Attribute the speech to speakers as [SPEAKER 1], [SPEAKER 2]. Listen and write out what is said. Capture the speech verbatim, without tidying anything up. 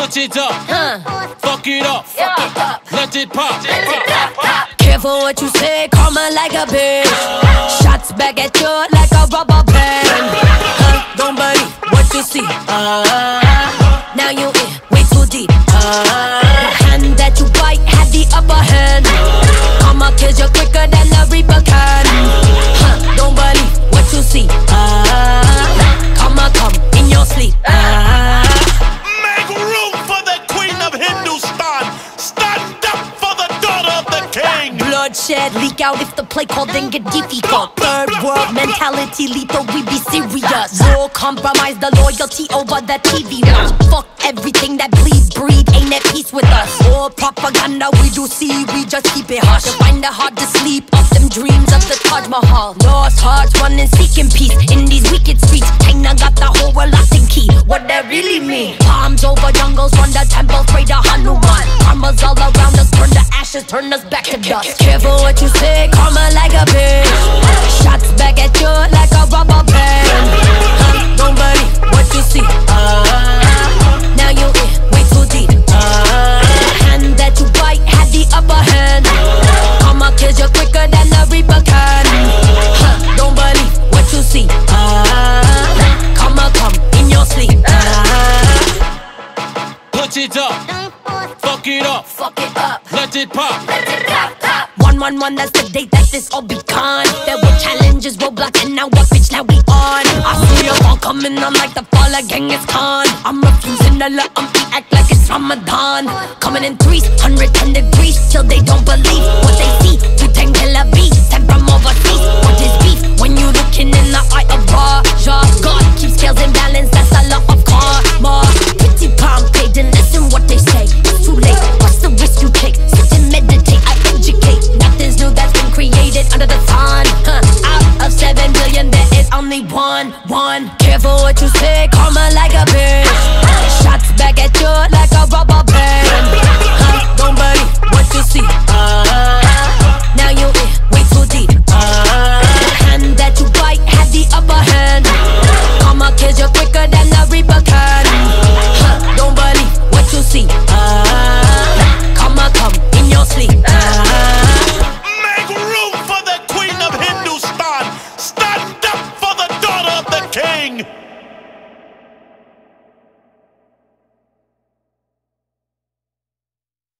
[SPEAKER 1] Put it up,
[SPEAKER 2] huh.
[SPEAKER 1] Fuck it up,
[SPEAKER 2] Fuck it up.
[SPEAKER 1] Let it pop,
[SPEAKER 2] Let it pop, pop.
[SPEAKER 3] Careful what you say, karma like a bitch. Shots back at you like a rubber band. Huh? Don't believe what you see. Uh, now you in way too deep. Uh, the hand that you bite had the upper hand. Karma kills you quicker than the reaper can. Huh? Don't believe what you see. Uh, karma come in your sleep. Uh,
[SPEAKER 4] Make room for the queen of Hindustan. Stand up for the daughter of the king.
[SPEAKER 3] Bloodshed leak out if the play call then get difficult. Third world mentality lethal, we be serious. No compromise the loyalty over the T V watch. Fuck everything that bleeds, breed, ain't at peace with us. All propaganda we do see, we just keep it hush. You find it hard to sleep off them dreams of the Taj Mahal. Lost hearts running seeking peace in these wicked streets. China got the whole world locked in key. What that really mean? Palms over jungles, run the temple, pray to Hanuman. Karma's all around us, burn the ashes, turn us back to dust. Careful what you say, karma like a bitch. Shots back at you like a rubber band. Huh? Don't believe what you see. Uh, now you in way too deep. Uh, hand that you bite had the upper hand. Karma kills you quicker than the reaper can. Huh? Don't believe what you see. Uh, karma come in your sleep. Uh,
[SPEAKER 1] put it up, fuck it up,
[SPEAKER 2] Fuck it up.
[SPEAKER 1] let it pop.
[SPEAKER 2] Let it pop, pop.
[SPEAKER 3] One, one, one, that's the date that this all begun. There were challenges, roadblocks, and now what bitch, now we on. I see you all coming on like the fall of Genghis Khan. I'm refusing to let them act like it's Ramadan. Coming in threes, one hundred ten degrees, till they don't believe what they see. Wu-Tang Killer beats, sent from overseas. What is beef when you looking in the eye of Raja? God keeps scales in balance, that's a lot of karma. Pretty palm page and listen what they say. It's too late, what's the risk you take? Sit and meditate, I educate. Nothing's new that's been created under the sun. Huh. Out of seven billion, there is only one, one. Careful what you say, karma like a bitch. Shots back at you like a rubber band. Huh. Don't believe what you see. Uh, now you in